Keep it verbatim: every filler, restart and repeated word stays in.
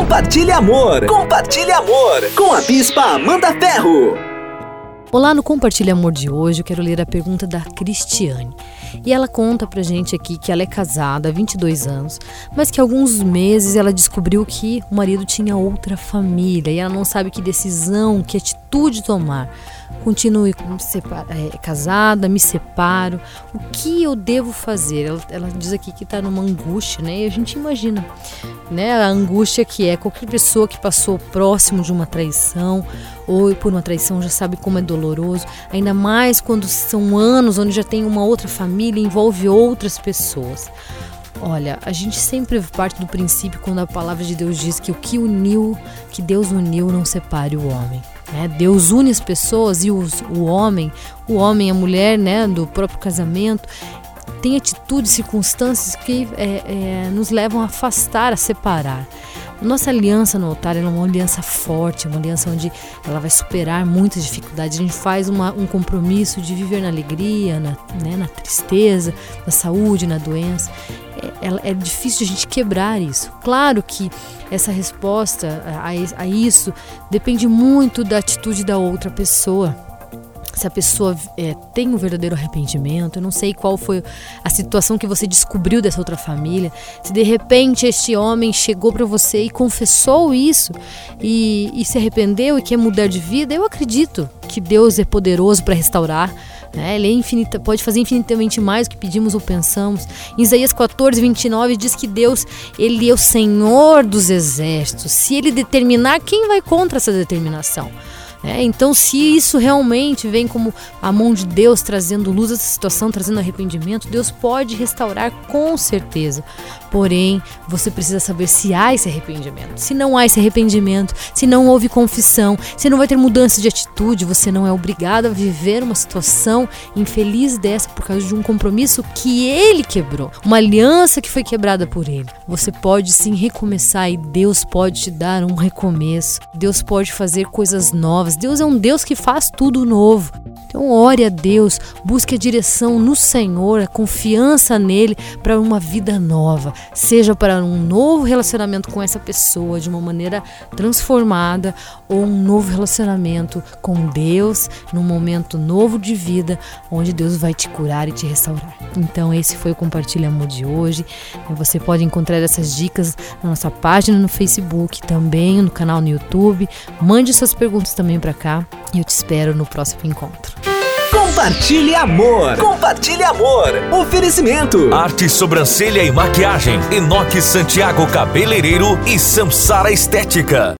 Compartilhe Amor. Compartilhe Amor. Com a Bispa Amanda Ferro. Olá, no Compartilhe Amor de hoje eu quero ler a pergunta da Cristiane. E ela conta pra gente aqui que ela é casada há vinte e dois anos, mas que há alguns meses ela descobriu que o marido tinha outra família e ela não sabe que decisão, que atitude tomar. Continue separa, é, casada, me separo, o que eu devo fazer? Ela, ela diz aqui que está numa angústia, né? E a gente imagina, né? A angústia que é qualquer pessoa que passou próximo de uma traição ou por uma traição já sabe como é doloroso, ainda mais quando são anos onde já tem uma outra família e envolve outras pessoas. Olha, a gente sempre parte do princípio quando a palavra de Deus diz que o que uniu, que Deus uniu, não separe o homem. Né? Deus une as pessoas e os, o homem, o homem e a mulher, né, do próprio casamento, tem atitudes, circunstâncias que é, é, nos levam a afastar, a separar. Nossa aliança no altar é uma aliança forte, uma aliança onde ela vai superar muitas dificuldades. A gente faz uma, um compromisso de viver na alegria, na, né, na tristeza, na saúde, na doença. É, é difícil a gente quebrar isso. Claro que essa resposta a, a isso depende muito da atitude da outra pessoa. Se a pessoa é, tem um verdadeiro arrependimento, eu não sei qual foi a situação que você descobriu dessa outra família. Se de repente este homem chegou para você e confessou isso e, e se arrependeu e quer mudar de vida, eu acredito que Deus é poderoso para restaurar. Né? Ele é infinita, pode fazer infinitamente mais do que pedimos ou pensamos. Em Isaías quatorze, vinte e nove diz que Deus, Ele é o Senhor dos exércitos. Se Ele determinar, quem vai contra essa determinação? É, então, se isso realmente vem como a mão de Deus trazendo luz a essa situação, trazendo arrependimento, Deus pode restaurar com certeza. Porém, você precisa saber se há esse arrependimento. Se não há esse arrependimento, se não houve confissão, se não vai ter mudança de atitude, você não é obrigado a viver uma situação infeliz dessa por causa de um compromisso que Ele quebrou, uma aliança que foi quebrada por Ele. Você pode sim recomeçar e Deus pode te dar um recomeço. Deus pode fazer coisas novas. Deus é um Deus que faz tudo novo. Então ore a Deus, busque a direção no Senhor, a confiança nele para uma vida nova, seja para um novo relacionamento com essa pessoa de uma maneira transformada ou um novo relacionamento com Deus num momento novo de vida onde Deus vai te curar e te restaurar. Então esse foi o Compartilha Amor de hoje. Você pode encontrar essas dicas na nossa página no Facebook, também no canal no YouTube. Mande suas perguntas também para cá e eu te espero no próximo encontro. Compartilhe Amor. Compartilhe Amor. Oferecimento. Arte, sobrancelha e maquiagem. Enoque Santiago Cabeleireiro e Samsara Estética.